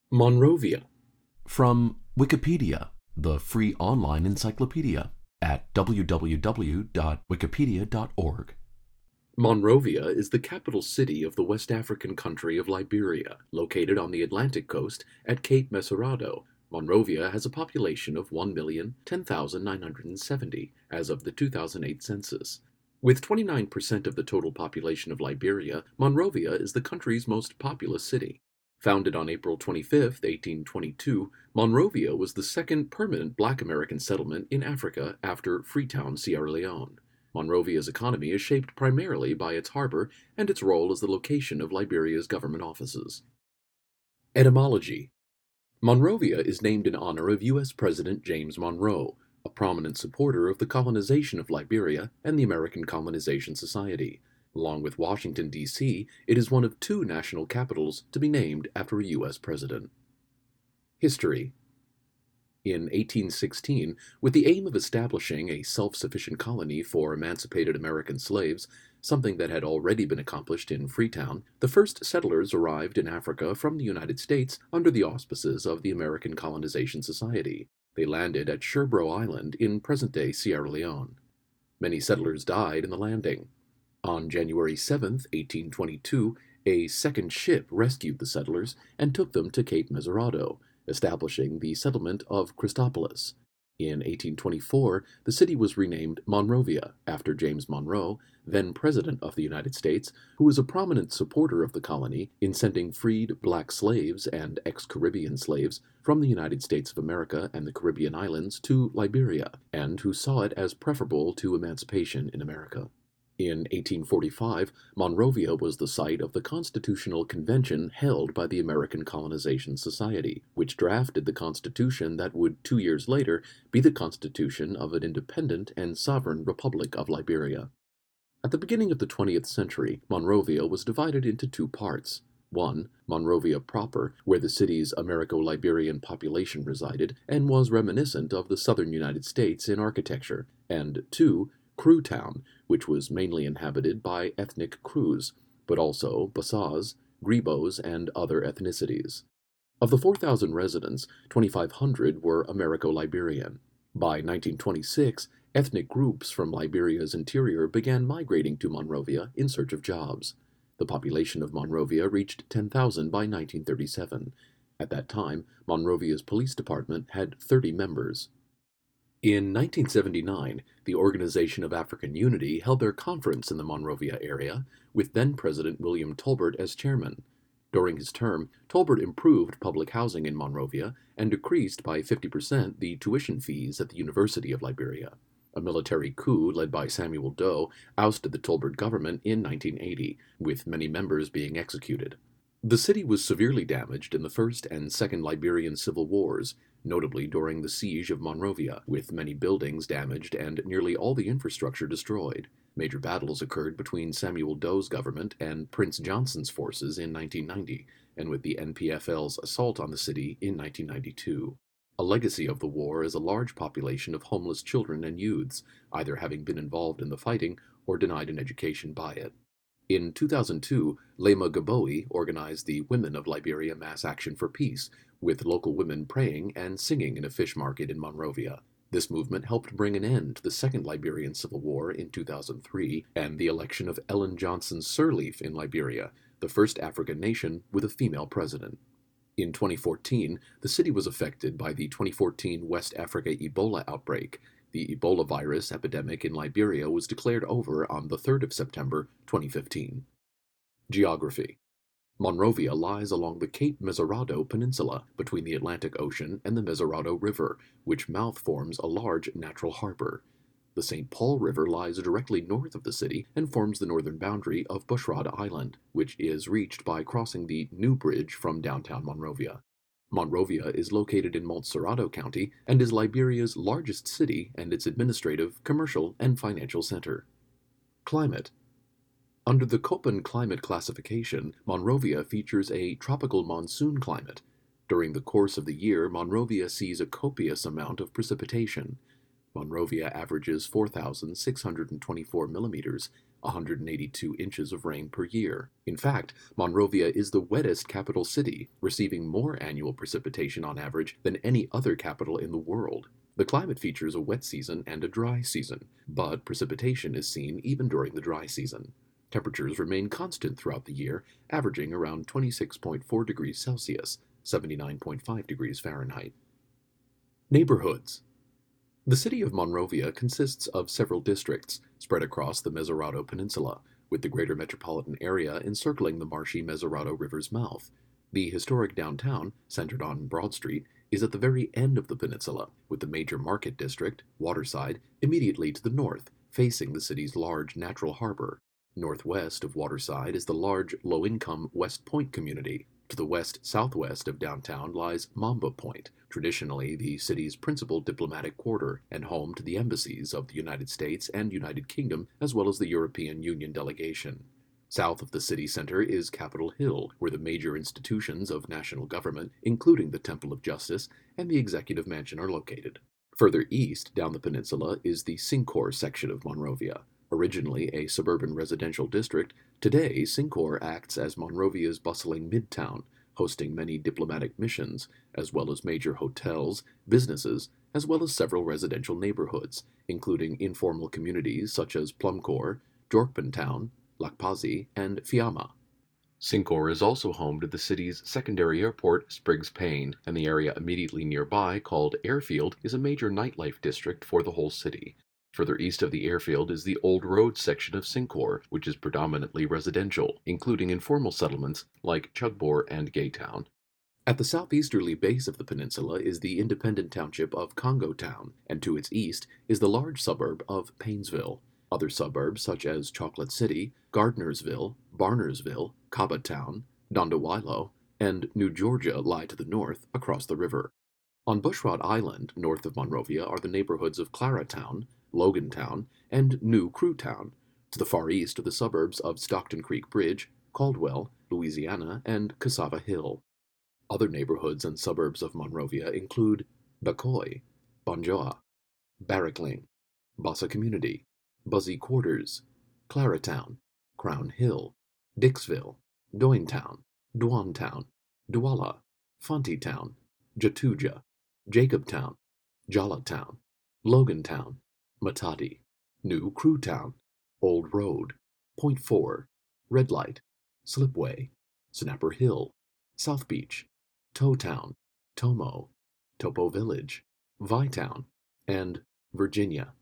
Monrovia. From Wikipedia, the free online encyclopedia, at www.wikipedia.org. Monrovia is the capital city of the West African country of Liberia, located on the Atlantic coast at Cape Mesurado. Monrovia has a population of 1,010,970 as of the 2008 census. With 29% of the total population of Liberia, Monrovia is the country's most populous city. Founded on April 25, 1822, Monrovia was the second permanent Black American settlement in Africa after Freetown, Sierra Leone. Monrovia's economy is shaped primarily by its harbor and its role as the location of Liberia's government offices. Etymology. Monrovia is named in honor of U.S. President James Monroe, a prominent supporter of the colonization of Liberia and the American Colonization Society. Along with Washington, D.C., it is one of two national capitals to be named after a U.S. president. History. In 1816, with the aim of establishing a self-sufficient colony for emancipated American slaves, something that had already been accomplished in Freetown, the first settlers arrived in Africa from the United States under the auspices of the American Colonization Society. They landed at Sherbro Island in present-day Sierra Leone. Many settlers died in the landing. On January 7, 1822, a second ship rescued the settlers and took them to Cape Mesurado, establishing the settlement of Christopolis. In 1824, the city was renamed Monrovia after James Monroe, then President of the United States, who was a prominent supporter of the colony in sending freed black slaves and ex-Caribbean slaves from the United States of America and the Caribbean islands to Liberia, and who saw it as preferable to emancipation in America. In 1845, Monrovia was the site of the Constitutional Convention held by the American Colonization Society, which drafted the Constitution that would 2 years later be the Constitution of an independent and sovereign Republic of Liberia. At the beginning of the 20th century, Monrovia was divided into two parts. One, Monrovia proper, where the city's Americo-Liberian population resided and was reminiscent of the southern United States in architecture, and two, Kroo Town, which was mainly inhabited by ethnic Kroos, but also Bassas, Gribos, and other ethnicities. Of the 4,000 residents, 2,500 were Americo-Liberian. By 1926, ethnic groups from Liberia's interior began migrating to Monrovia in search of jobs. The population of Monrovia reached 10,000 by 1937. At that time, Monrovia's police department had 30 members. In 1979, the Organization of African Unity held their conference in the Monrovia area, with then-President William Tolbert as chairman. During his term, Tolbert improved public housing in Monrovia and decreased by 50% the tuition fees at the University of Liberia. A military coup led by Samuel Doe ousted the Tolbert government in 1980, with many members being executed. The city was severely damaged in the First and Second Liberian Civil Wars, notably during the siege of Monrovia, with many buildings damaged and nearly all the infrastructure destroyed. Major battles occurred between Samuel Doe's government and Prince Johnson's forces in 1990, and with the NPFL's assault on the city in 1992. A legacy of the war is a large population of homeless children and youths, either having been involved in the fighting or denied an education by it. In 2002, Lema Gaboe organized the Women of Liberia Mass Action for Peace, with local women praying and singing in a fish market in Monrovia. This movement helped bring an end to the Second Liberian Civil War in 2003 and the election of Ellen Johnson Sirleaf in Liberia, the first African nation with a female president. In 2014, the city was affected by the 2014 West Africa Ebola outbreak. The Ebola virus epidemic in Liberia was declared over on the 3rd of September 2015. Geography. Monrovia lies along the Cape Mesurado Peninsula between the Atlantic Ocean and the Mesurado River, which mouth forms a large natural harbor. The St. Paul River lies directly north of the city and forms the northern boundary of Bushrod Island, which is reached by crossing the New Bridge from downtown Monrovia. Monrovia is located in Montserrado County and is Liberia's largest city and its administrative, commercial, and financial center. Climate. Under the Köppen climate classification, Monrovia features a tropical monsoon climate. During the course of the year, Monrovia sees a copious amount of precipitation. Monrovia averages 4,624 millimeters, 182 inches of rain per year. In fact, Monrovia is the wettest capital city, receiving more annual precipitation on average than any other capital in the world. The climate features a wet season and a dry season, but precipitation is seen even during the dry season. Temperatures remain constant throughout the year, averaging around 26.4 degrees Celsius, 79.5 degrees Fahrenheit. Neighborhoods. The city of Monrovia consists of several districts spread across the Mesurado Peninsula, with the greater metropolitan area encircling the marshy Mesurado River's mouth. The historic downtown, centered on Broad Street, is at the very end of the peninsula, with the major market district, Waterside, immediately to the north, facing the city's large natural harbor. Northwest of Waterside is the large, low-income West Point community. To the west-southwest of downtown lies Mamba Point, traditionally the city's principal diplomatic quarter and home to the embassies of the United States and United Kingdom, as well as the European Union delegation. South of the city center is Capitol Hill, where the major institutions of national government, including the Temple of Justice and the Executive Mansion, are located. Further east down the peninsula is the Syncor section of Monrovia. Originally a suburban residential district, today Syncor acts as Monrovia's bustling midtown, hosting many diplomatic missions, as well as major hotels, businesses, as well as several residential neighborhoods, including informal communities such as Plumcor, Jorkpantown, Lakpazi, and Fiamma. Syncor is also home to the city's secondary airport, Spriggs Payne, and the area immediately nearby, called Airfield, is a major nightlife district for the whole city. Further east of the airfield is the Old Road section of Syncor, which is predominantly residential, including informal settlements like Chugbor and Gaytown. At the southeasterly base of the peninsula is the independent township of Congo Town, and to its east is the large suburb of Paynesville. Other suburbs such as Chocolate City, Gardnersville, Barnersville, Caba Town, Dondowilo, and New Georgia lie to the north across the river. On Bushrod Island, north of Monrovia, are the neighborhoods of Claratown, Logantown, and New Crewtown. To the far east are the suburbs of Stockton Creek Bridge, Caldwell, Louisiana, and Cassava Hill. Other neighborhoods and suburbs of Monrovia include Bacoy, Bonjoa, Barrackling, Bossa Community, Buzzy Quarters, Claratown, Crown Hill, Dixville, Doynetown, Dwantown, Douala, Fontytown, Jatuja, Jacobtown, Jollatown, Logantown, Matadi, New Crewtown, Old Road, Point 4, Red Light, Slipway, Snapper Hill, South Beach, Towtown, Tomo, Topo Village, Vytown, and Virginia.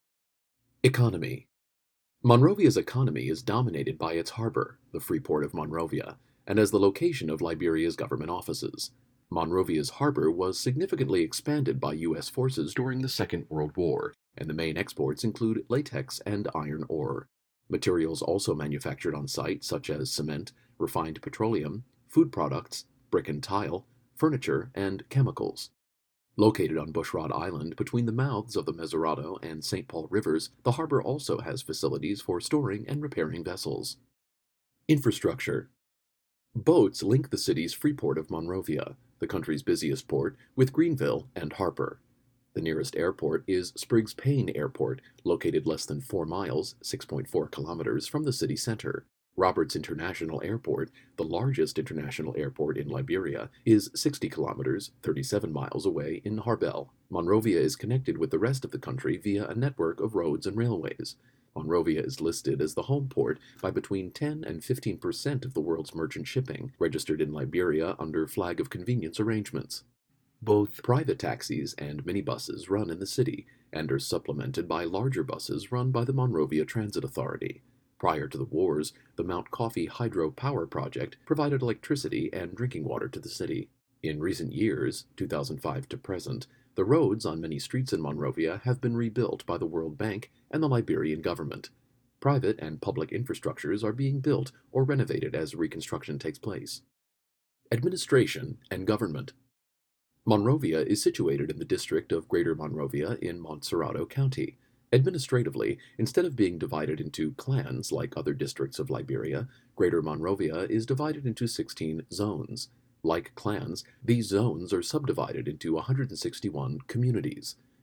Economy. Monrovia's economy is dominated by its harbor, the Freeport of Monrovia, and as the location of Liberia's government offices. Monrovia's harbor was significantly expanded by U.S. forces during the Second World War, and the main exports include latex and iron ore. Materials also manufactured on site, such as cement, refined petroleum, food products, brick and tile, furniture, and chemicals. Located on Bushrod Island between the mouths of the Mesurado and St. Paul rivers, the harbor also has facilities for storing and repairing vessels. Infrastructure. Boats link the city's Freeport of Monrovia, the country's busiest port, with Greenville and Harper. The nearest airport is Spriggs Payne Airport, located less than 4 miles, 6.4 kilometers from the city center. Roberts International Airport, the largest international airport in Liberia, is 60 kilometers, 37 miles away in Harbel. Monrovia is connected with the rest of the country via a network of roads and railways. Monrovia is listed as the home port by between 10 and 15% of the world's merchant shipping, registered in Liberia under flag of convenience arrangements. Both private taxis and minibuses run in the city, and are supplemented by larger buses run by the Monrovia Transit Authority. Prior to the wars, the Mount Coffee Hydro Power Project provided electricity and drinking water to the city. In recent years, 2005 to present, the roads on many streets in Monrovia have been rebuilt by the World Bank and the Liberian government. Private and public infrastructures are being built or renovated as reconstruction takes place. Administration and government. Monrovia is situated in the district of Greater Monrovia in Montserrado County. Administratively, instead of being divided into clans like other districts of Liberia, Greater Monrovia is divided into 16 zones. Like clans, these zones are subdivided into 161 communities.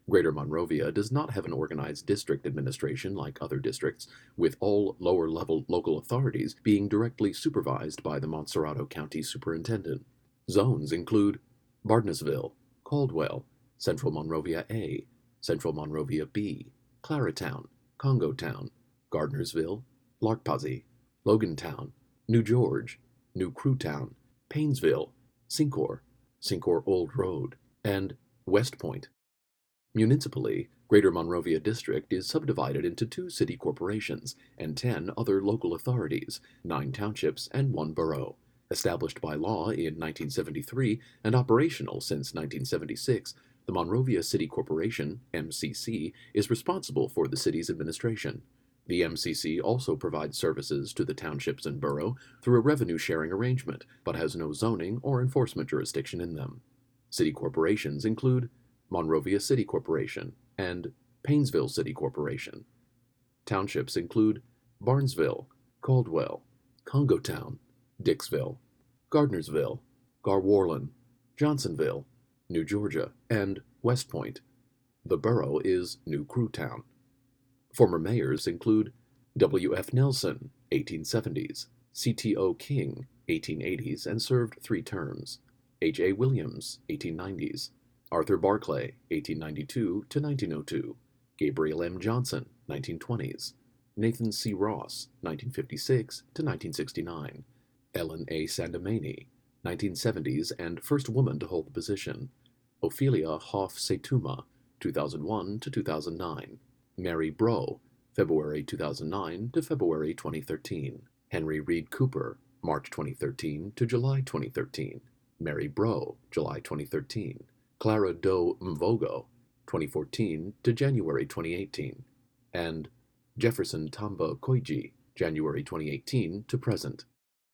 Greater Monrovia does not have an organized district administration like other districts, with all lower-level local authorities being directly supervised by the Montserrado County Superintendent. Zones include Bardnasville, Caldwell, Central Monrovia A, Central Monrovia B, Claratown, Congotown, Gardnersville, Larkpazzi, Logantown, New George, New Crewtown, Paynesville, Sincor, Sincor Old Road, and West Point. Municipally, Greater Monrovia District is subdivided into 2 city corporations and 10 other local authorities, 9 townships, and 1 borough. Established by law in 1973 and operational since 1976, the Monrovia City Corporation, MCC, is responsible for the city's administration. The MCC also provides services to the townships and borough through a revenue-sharing arrangement, but has no zoning or enforcement jurisdiction in them. City corporations include Monrovia City Corporation and Paynesville City Corporation. Townships include Barnesville, Caldwell, Congotown, Dixville, Gardnersville, Garwarlin, Johnsonville, New Georgia, and West Point. The borough is New Crewtown. Former mayors include W. F. Nelson, 1870s, C. T. O. King, 1880s, and served 3 terms, H. A. Williams, 1890s, Arthur Barclay, 1892 to 1902, Gabriel M. Johnson, 1920s, Nathan C. Ross, 1956 to 1969, Ellen A. Sandamani, 1970s and first woman to hold the position, Ophelia Hoff Setuma, 2001 to 2009, Mary Brough, February 2009 to February 2013, Henry Reed Cooper, March 2013 to July 2013, Mary Brough, July 2013, Clara Doe Mvogo, 2014 to January 2018, and Jefferson Tamba Koiji, January 2018 to present.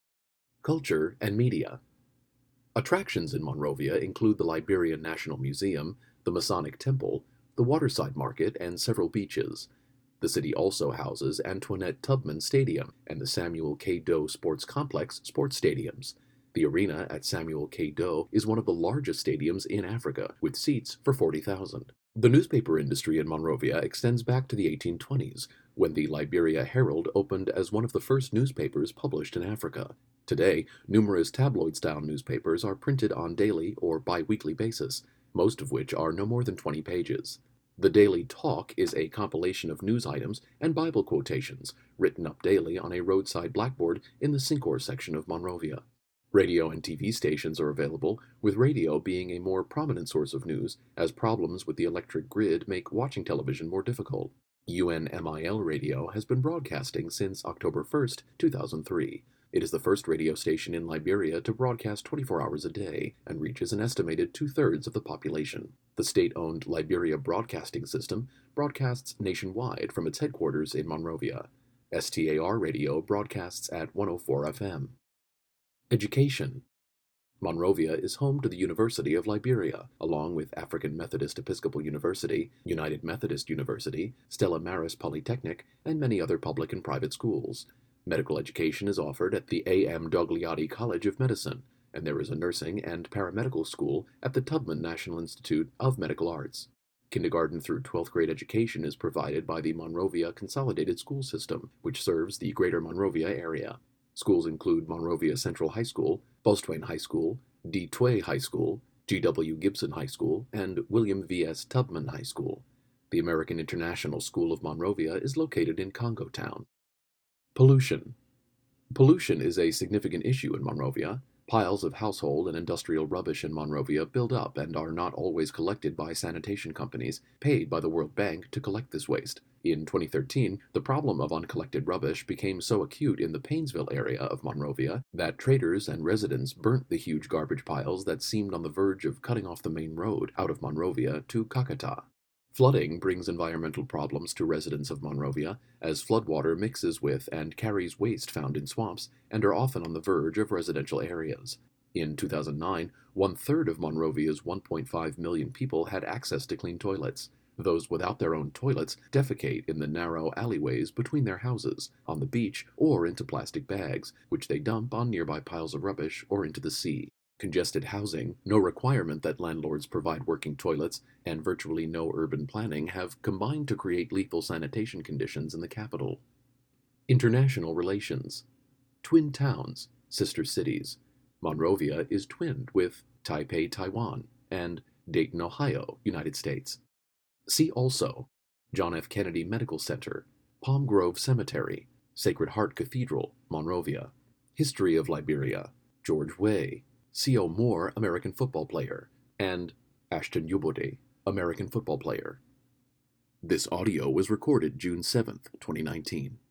Culture and media. Attractions in Monrovia include the Liberian National Museum, the Masonic Temple, the Waterside Market, and several beaches. The city also houses Antoinette Tubman Stadium and the Samuel K. Doe Sports Complex sports stadiums. The arena at Samuel K. Doe is one of the largest stadiums in Africa, with seats for 40,000. The newspaper industry in Monrovia extends back to the 1820s, when the Liberia Herald opened as one of the first newspapers published in Africa. Today, numerous tabloid-style newspapers are printed on daily or bi-weekly basis, most of which are no more than 20 pages. The Daily Talk is a compilation of news items and Bible quotations, written up daily on a roadside blackboard in the Sincor section of Monrovia. Radio and TV stations are available, with radio being a more prominent source of news, as problems with the electric grid make watching television more difficult. UNMIL Radio has been broadcasting since October 1, 2003. It is the first radio station in Liberia to broadcast 24 hours a day and reaches an estimated 2/3 of the population. The state-owned Liberia Broadcasting System broadcasts nationwide from its headquarters in Monrovia. STAR Radio broadcasts at 104 FM. Education. Monrovia is home to the University of Liberia, along with African Methodist Episcopal University, United Methodist University, Stella Maris Polytechnic, and many other public and private schools. Medical education is offered at the A.M. Dogliotti College of Medicine, and there is a nursing and paramedical school at the Tubman National Institute of Medical Arts. Kindergarten through 12th grade education is provided by the Monrovia Consolidated School System, which serves the Greater Monrovia area. Schools include Monrovia Central High School, Bostwain High School, D. Tway High School, G.W. Gibson High School, and William V.S. Tubman High School. The American International School of Monrovia is located in Congotown. Pollution. Pollution is a significant issue in Monrovia. Piles of household and industrial rubbish in Monrovia build up and are not always collected by sanitation companies paid by the World Bank to collect this waste. In 2013, the problem of uncollected rubbish became so acute in the Paynesville area of Monrovia that traders and residents burnt the huge garbage piles that seemed on the verge of cutting off the main road out of Monrovia to Kakata. Flooding brings environmental problems to residents of Monrovia, as floodwater mixes with and carries waste found in swamps and are often on the verge of residential areas. In 2009, 1/3 of Monrovia's 1.5 million people had access to clean toilets. Those without their own toilets defecate in the narrow alleyways between their houses, on the beach, or into plastic bags, which they dump on nearby piles of rubbish or into the sea. Congested housing, no requirement that landlords provide working toilets, and virtually no urban planning have combined to create lethal sanitation conditions in the capital. International relations. Twin towns, sister cities. Monrovia is twinned with Taipei, Taiwan, and Dayton, Ohio, United States. See also John F. Kennedy Medical Center, Palm Grove Cemetery, Sacred Heart Cathedral, Monrovia. History of Liberia, George Weah, C.O. Moore, American football player, and Ashton Yubode, American football player. This audio was recorded June 7th, 2019.